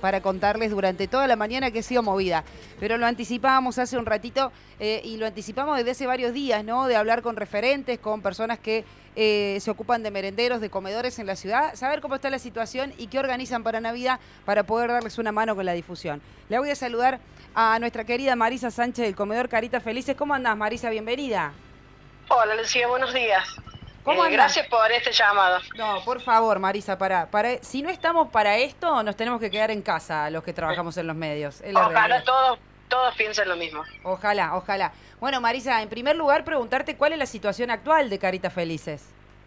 para contarles durante toda la mañana que ha sido movida. Pero lo anticipábamos hace un ratito y lo anticipamos desde hace varios días, ¿no? De hablar con referentes, con personas que se ocupan de merenderos, de comedores en la ciudad, saber cómo está la situación y qué organizan para Navidad para poder darles una mano con la difusión. Le voy a saludar a nuestra querida Marisa Sánchez del comedor Caritas Felices. ¿Cómo andás, Marisa? Bienvenida. Hola, Lucía, buenos días. ¿Cómo andás? Gracias por este llamado. No, por favor, Marisa, si no estamos para esto, nos tenemos que quedar en casa los que trabajamos en los medios. Es la Ojalá realidad. todos piensen lo mismo. Ojalá, ojalá. Bueno, Marisa, en primer lugar, preguntarte cuál es la situación actual de Caritas Felices.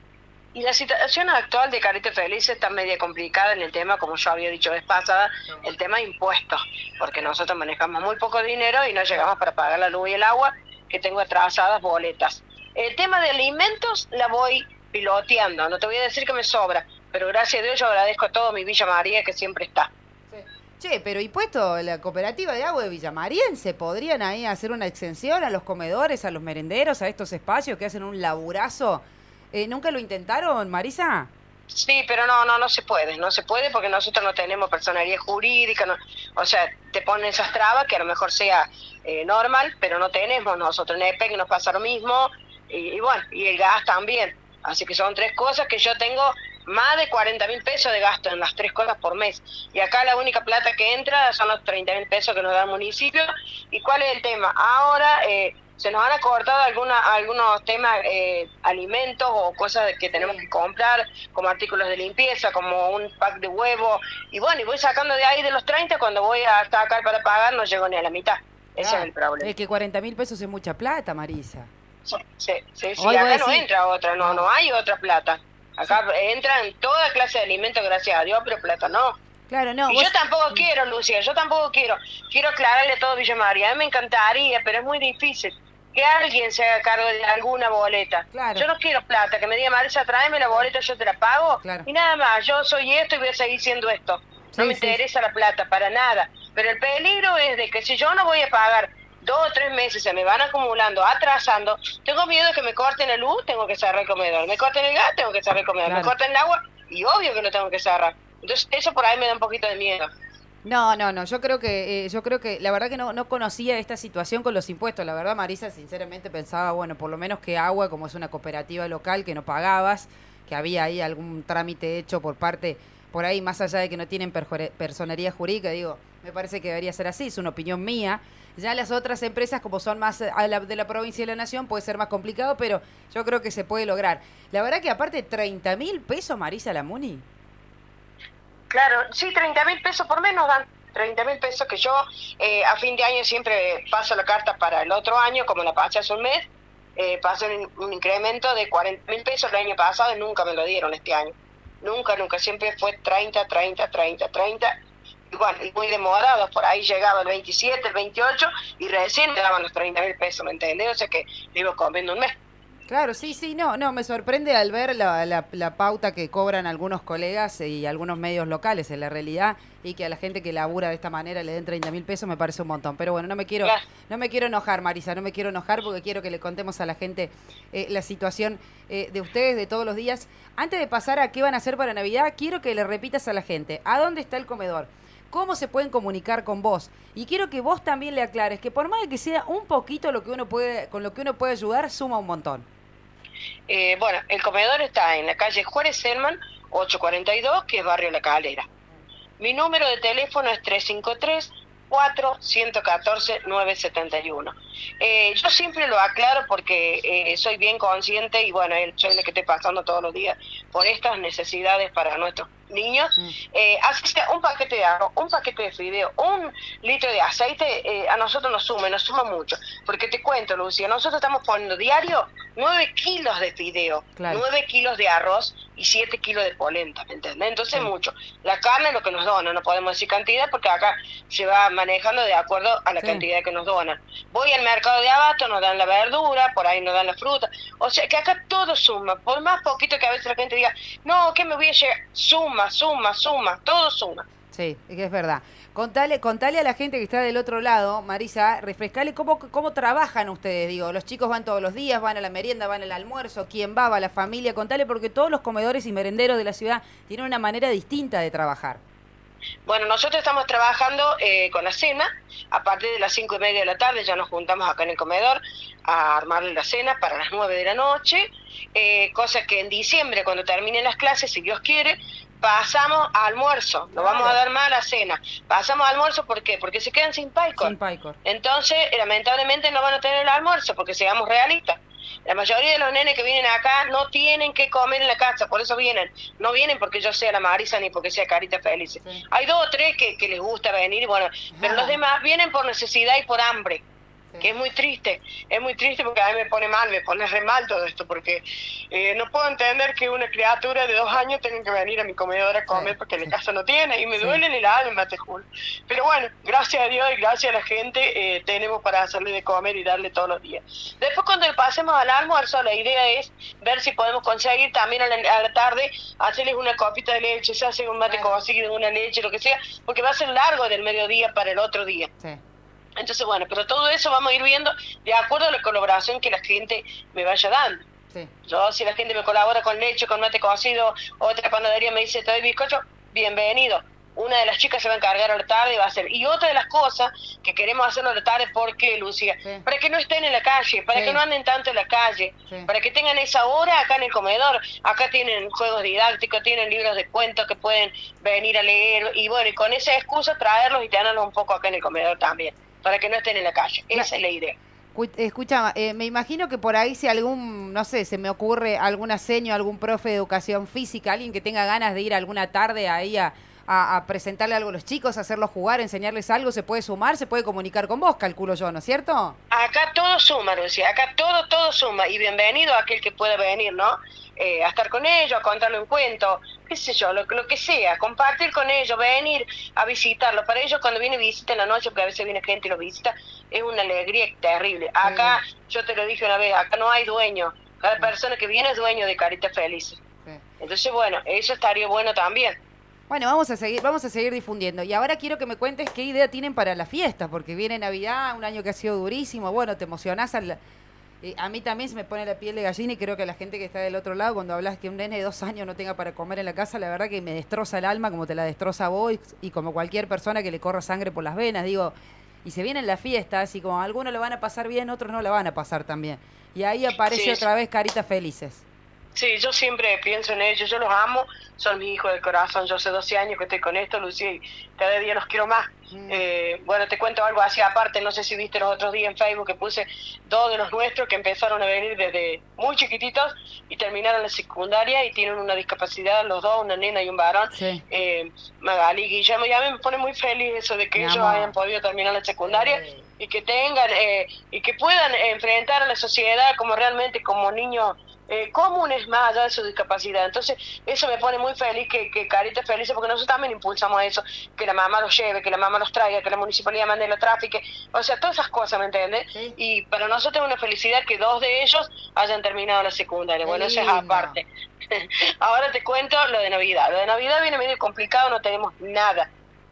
Y la situación actual de Caritas Felices está media complicada en el tema, como yo había dicho vez pasada, el tema de impuestos, porque nosotros manejamos muy poco dinero y no llegamos para pagar la luz y el agua, que tengo atrasadas boletas. El tema de alimentos la voy piloteando, no te voy a decir que me sobra, pero gracias a Dios yo agradezco a todo mi Villa María que siempre está. Sí. Che, pero ¿y puesto la cooperativa de agua de Villamariense? ¿Podrían ahí hacer una exención a los comedores, a los merenderos, a estos espacios que hacen un laburazo? ¿Nunca lo intentaron, Marisa? Sí, pero no se puede porque nosotros no tenemos personería jurídica, no, o sea, te ponen esas trabas que a lo mejor sea normal, pero no tenemos nosotros, en EPEC nos pasa lo mismo, y bueno, y el gas también, así que son tres cosas que yo tengo más de 40.000 pesos de gasto en las tres cosas por mes, y acá la única plata que entra son los 30.000 pesos que nos da el municipio. ¿Y cuál es el tema? Ahora se nos han acortado algunos temas, alimentos o cosas que tenemos que comprar, como artículos de limpieza, como un pack de huevo, y bueno, y voy sacando de ahí de los 30, cuando voy a sacar para pagar no llego ni a la mitad. Ese es el problema. Es que 40.000 pesos es mucha plata, Marisa. Sí, Hoy acá no decís, entra otra, no hay otra plata. Acá entran toda clase de alimentos, gracias a Dios, pero plata no. Claro, no. Y yo tampoco quiero, Lucía, quiero aclararle a todo Villa María, a mí me encantaría, pero es muy difícil que alguien se haga cargo de alguna boleta. Claro. Yo no quiero plata, que me diga Marisa, tráeme la boleta, yo te la pago, Claro. y nada más, yo soy esto y voy a seguir siendo esto. No me interesa la plata, para nada. Pero el peligro es de que si yo no voy a pagar 2 o 3 meses, se me van acumulando, atrasando, tengo miedo de que me corten la luz, tengo que cerrar el comedor, me corten el gas, tengo que cerrar el comedor, me corten el agua, y obvio que lo tengo que cerrar. Entonces eso por ahí me da un poquito de miedo. No, yo creo que la verdad que no conocía esta situación con los impuestos. La verdad, Marisa, sinceramente pensaba, bueno, por lo menos que agua, como es una cooperativa local que no pagabas, que había ahí algún trámite hecho por parte, por ahí, más allá de que no tienen personería jurídica, digo, me parece que debería ser así, es una opinión mía. Ya las otras empresas, como son más de la provincia y de la nación, puede ser más complicado, pero yo creo que se puede lograr. La verdad que aparte, 30.000 pesos, Marisa Lamuni. Claro, sí, 30.000 pesos por mes nos dan. 30.000 pesos que yo a fin de año siempre paso la carta para el otro año, como la pasé hace un mes, pasé un incremento de 40.000 pesos el año pasado y nunca me lo dieron este año. Nunca, siempre fue 30. Y bueno, y muy demorados, por ahí llegaba el 27, el 28 y recién me daban los 30.000 pesos, ¿me entendés? O sea que vivo comiendo un mes. Claro, sí, no, me sorprende al ver la pauta que cobran algunos colegas y algunos medios locales en la realidad, y que a la gente que labura de esta manera le den 30.000 pesos me parece un montón. Pero bueno, no me quiero enojar, Marisa, no me quiero enojar porque quiero que le contemos a la gente la situación de ustedes de todos los días. Antes de pasar a qué van a hacer para Navidad, quiero que le repitas a la gente a dónde está el comedor, cómo se pueden comunicar con vos. Y quiero que vos también le aclares que por más de que sea un poquito lo que uno puede, con lo que uno puede ayudar, suma un montón. Bueno, el comedor está en la calle Juárez Selman, 842, que es Barrio La Calera. Mi número de teléfono es 353-414-971. Yo siempre lo aclaro porque soy bien consciente y bueno, soy la que estoy pasando todos los días por estas necesidades para nuestros niños. Así sea un paquete de arroz, un paquete de fideo, 1 litro de aceite, a nosotros nos suma mucho. Porque te cuento, Lucía, nosotros estamos poniendo diario 9 kilos de fideo, 9 kilos de arroz y 7 kilos de polenta, ¿me entendés? Entonces mucho. La carne es lo que nos dona, no podemos decir cantidad porque acá se va manejando de acuerdo a la cantidad que nos donan. Voy al mercado de abasto, nos dan la verdura, por ahí nos dan la fruta. O sea que acá todo suma, por más poquito que a veces la gente diga, no, que me voy a llegar, suma, todo suma. Sí, es que es verdad. Contale a la gente que está del otro lado, Marisa, refrescale cómo trabajan ustedes, digo, los chicos van todos los días, van a la merienda, van al almuerzo, quién va la familia, contale porque todos los comedores y merenderos de la ciudad tienen una manera distinta de trabajar. Bueno, nosotros estamos trabajando con la cena. A partir de las 5:30 de la tarde ya nos juntamos acá en el comedor a armarle la cena para las 9 de la noche, cosa que en diciembre, cuando terminen las clases, si Dios quiere, pasamos a almuerzo. No vamos a dar más a la cena. Pasamos a almuerzo, ¿por qué? Porque se quedan sin PyCor. Sin PyCor. Entonces, lamentablemente no van a tener el almuerzo, porque seamos realistas. La mayoría de los nenes que vienen acá no tienen que comer en la casa, por eso vienen. No vienen porque yo sea la Marisa ni porque sea Carita Feliz. Sí. Hay 2 o 3 que les gusta venir, y bueno, pero los demás vienen por necesidad y por hambre. Que es muy triste porque a mí me pone mal, me pone re mal todo esto, porque no puedo entender que una criatura de 2 años tenga que venir a mi comedor a comer porque en casa no tiene, y me duele en el alma, te juro. Pero bueno, gracias a Dios y gracias a la gente tenemos para hacerle de comer y darle todos los días. Después, cuando le pasemos al almuerzo, la idea es ver si podemos conseguir también a la tarde hacerles una copita de leche, se hace un mate cocido, una leche, lo que sea, porque va a ser largo del mediodía para el otro día. Sí. Entonces, bueno, pero todo eso vamos a ir viendo de acuerdo a la colaboración que la gente me vaya dando. Sí. Yo, si la gente me colabora con leche, con mate cocido, otra panadería me dice, te doy bizcocho, bienvenido. Una de las chicas se va a encargar a la tarde y va a hacer. Y otra de las cosas que queremos hacerlo a la tarde, ¿por qué, Lucía? Sí. Para que no estén en la calle, para que no anden tanto en la calle, para que tengan esa hora acá en el comedor. Acá tienen juegos didácticos, tienen libros de cuentos que pueden venir a leer. Y bueno, y con esa excusa traerlos y tenerlos un poco acá en el comedor también, para que no estén en la calle. Esa es la idea. Escucha, me imagino que por ahí si algún, no sé, se me ocurre alguna seño, algún profe de educación física, alguien que tenga ganas de ir alguna tarde ahí a presentarle algo a los chicos, hacerlos jugar, enseñarles algo, se puede sumar, se puede comunicar con vos, calculo yo, ¿no es cierto? Acá todo suma, Lucía, acá todo suma, y bienvenido a aquel que pueda venir, ¿no? A estar con ellos, a contarle un cuento, qué sé yo, lo que sea, compartir con ellos, venir a visitarlos. Para ellos, cuando viene visita en la noche, porque a veces viene gente y los visita, es una alegría terrible. Acá, yo te lo dije una vez, acá no hay dueño, cada persona que viene es dueño de Carita Feliz. Entonces, bueno, eso estaría bueno también. Bueno, vamos a seguir difundiendo. Y ahora quiero que me cuentes qué idea tienen para la fiesta, porque viene Navidad, un año que ha sido durísimo. Bueno, te emocionás. A mí también se me pone la piel de gallina, y creo que la gente que está del otro lado, cuando hablas que un nene de 2 años no tenga para comer en la casa, la verdad que me destroza el alma, como te la destroza a vos y como cualquier persona que le corra sangre por las venas. Digo, y se vienen las fiestas, y como algunos lo van a pasar bien, otros no la van a pasar tan bien. Y ahí aparece otra vez Caritas Felices. Sí, yo siempre pienso en ellos, yo los amo, son mis hijos del corazón. Yo hace 12 años que estoy con esto, Lucía, y cada día los quiero más. Bueno, te cuento algo así aparte, no sé si viste los otros días en Facebook que puse 2 de los nuestros que empezaron a venir desde muy chiquititos y terminaron la secundaria y tienen una discapacidad, los 2, una nena y un varón. Sí. Magali y Guillermo, y a mí me pone muy feliz eso de que ellos hayan podido terminar la secundaria y que tengan, y que puedan enfrentar a la sociedad como realmente como niños comunes más allá de su discapacidad. Entonces eso me pone muy feliz, que Carita Feliz, porque nosotros también impulsamos eso, que la mamá los lleve, que la mamá los traiga, que la municipalidad mande la tráfico, o sea, todas esas cosas, ¿me entiendes? Sí. Y para nosotros es una felicidad que 2 de ellos hayan terminado la secundaria. Bueno, eso es aparte. Ahora te cuento lo de Navidad. Lo de Navidad viene medio complicado, no tenemos nada,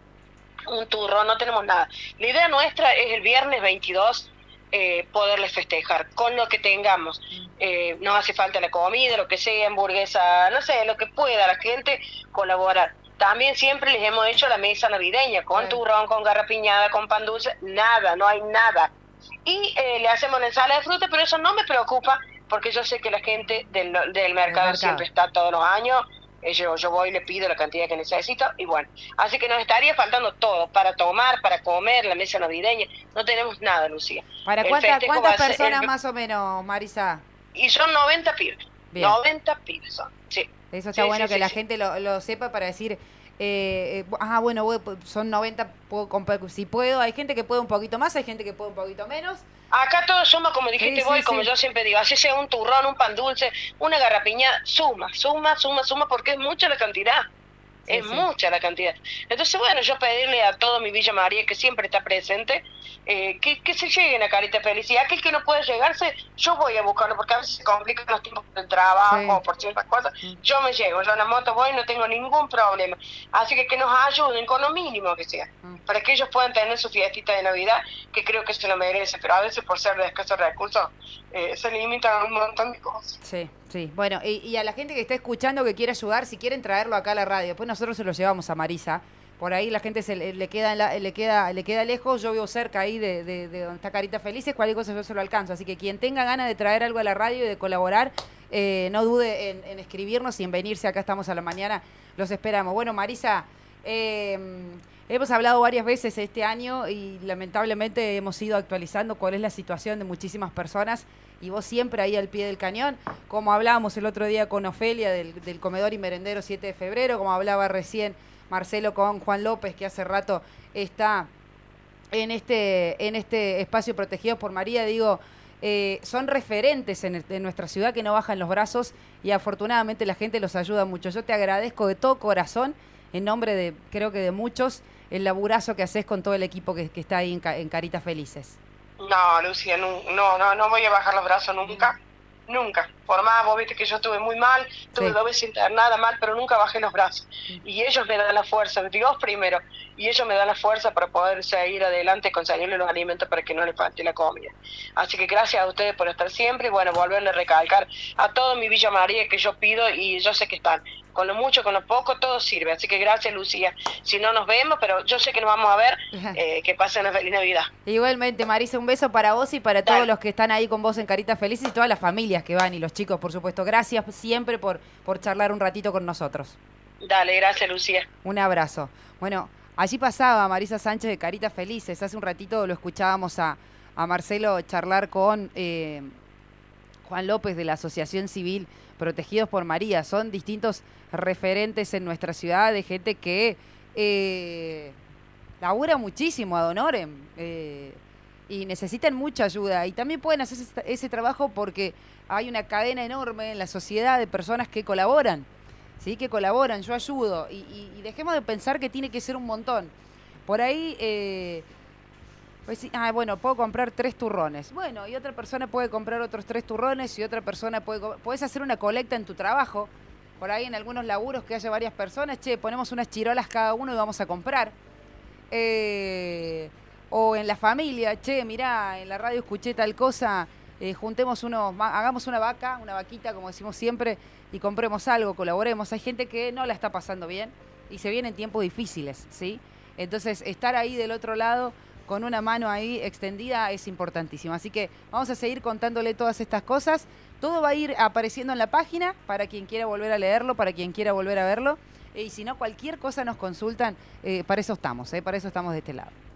un turrón, no tenemos nada. La idea nuestra es el viernes 22 poderles festejar con lo que tengamos. No hace falta la comida, lo que sea, hamburguesa, no sé, lo que pueda la gente colaborar. También siempre les hemos hecho la mesa navideña, con turrón, con garrapiñada, con pan dulce, nada, no hay nada. Y le hacemos la ensalada de fruta, pero eso no me preocupa, porque yo sé que la gente del mercado siempre está todos los años. Yo voy y le pido la cantidad que necesito, y bueno, así que nos estaría faltando todo, para tomar, para comer, la mesa navideña, no tenemos nada, Lucía. ¿Para cuántas personas más o menos, Marisa? Y son 90 pibes, bien. 90 pibes son, sí. Eso está bueno que la gente lo sepa, para decir, bueno, son 90, si puedo, hay gente que puede un poquito más, hay gente que puede un poquito menos. Acá todo suma, como dijiste vos, como yo siempre digo, así sea un turrón, un pan dulce, una garrapiña, suma, porque es mucha la cantidad. Es mucha la cantidad. Entonces, bueno, yo pedirle a todo mi Villa María, que siempre está presente, que se lleguen a Carita Feliz. Y aquel que no puede llegarse, yo voy a buscarlo, porque a veces se complican los tiempos del trabajo, por ciertas cosas. Yo me llego, yo en la moto voy, no tengo ningún problema. Así que nos ayuden con lo mínimo que sea, para que ellos puedan tener su fiestita de Navidad, que creo que se lo merece, pero a veces por ser de escasos recursos, se limitan a un montón de cosas. Sí. Sí, bueno, y a la gente que está escuchando, que quiere ayudar, si quieren traerlo acá a la radio, después nosotros se lo llevamos a Marisa, por ahí la gente le queda lejos. Yo vivo cerca ahí de donde está Caritas Felices, cualquier cosa yo se lo alcanzo. Así que quien tenga ganas de traer algo a la radio y de colaborar, no dude en escribirnos y en venirse. Acá estamos a la mañana, los esperamos. Bueno, Marisa, hemos hablado varias veces este año y lamentablemente hemos ido actualizando cuál es la situación de muchísimas personas y vos siempre ahí al pie del cañón, como hablábamos el otro día con Ofelia del comedor y merendero 7 de febrero, como hablaba recién Marcelo con Juan López, que hace rato está en este espacio protegido por María. Digo, son referentes en nuestra ciudad que no bajan los brazos y afortunadamente la gente los ayuda mucho. Yo te agradezco de todo corazón, en nombre de, creo que de muchos, el laburazo que haces con todo el equipo que está ahí en Caritas Felices. No, Lucía, no voy a bajar los brazos nunca. Nunca. Por más, vos viste que yo estuve muy mal, tuve 2 veces internada mal, pero nunca bajé los brazos. Y ellos me dan la fuerza, Dios primero, y ellos me dan la fuerza para poder seguir adelante, conseguirle los alimentos para que no les falte la comida. Así que gracias a ustedes por estar siempre y bueno, volverle a recalcar a todo mi Villa María que yo pido y yo sé que están. Con lo mucho, con lo poco, todo sirve. Así que gracias, Lucía. Si no nos vemos, pero yo sé que nos vamos a ver, que pasen una feliz Navidad. Igualmente, Marisa, un beso para vos y para todos los que están ahí con vos en Caritas Felices y todas las familias que van y los chicos, por supuesto. Gracias siempre por charlar un ratito con nosotros. Dale, gracias, Lucía. Un abrazo. Bueno, allí pasaba Marisa Sánchez de Caritas Felices. Hace un ratito lo escuchábamos a Marcelo charlar con Juan López de la Asociación Civil Protegidos por María. Son distintos referentes en nuestra ciudad de gente que labura muchísimo ad honorem y necesitan mucha ayuda. Y también pueden hacer ese trabajo porque hay una cadena enorme en la sociedad de personas que colaboran. ¿Sí? Que colaboran, yo ayudo. Y dejemos de pensar que tiene que ser un montón. Por ahí... Pues, bueno, puedo comprar 3 turrones. Bueno, y otra persona puede comprar otros 3 turrones y otra persona puedes hacer una colecta en tu trabajo. Por ahí en algunos laburos que haya varias personas, ponemos unas chirolas cada uno y vamos a comprar. O en la familia, mirá, en la radio escuché tal cosa, hagamos una vaquita, como decimos siempre, y compremos algo, colaboremos. Hay gente que no la está pasando bien y se vienen tiempos difíciles, ¿sí? Entonces, estar ahí del otro lado con una mano ahí extendida es importantísimo. Así que vamos a seguir contándole todas estas cosas. Todo va a ir apareciendo en la página para quien quiera volver a leerlo, para quien quiera volver a verlo. Y si no, cualquier cosa nos consultan. Para eso estamos de este lado.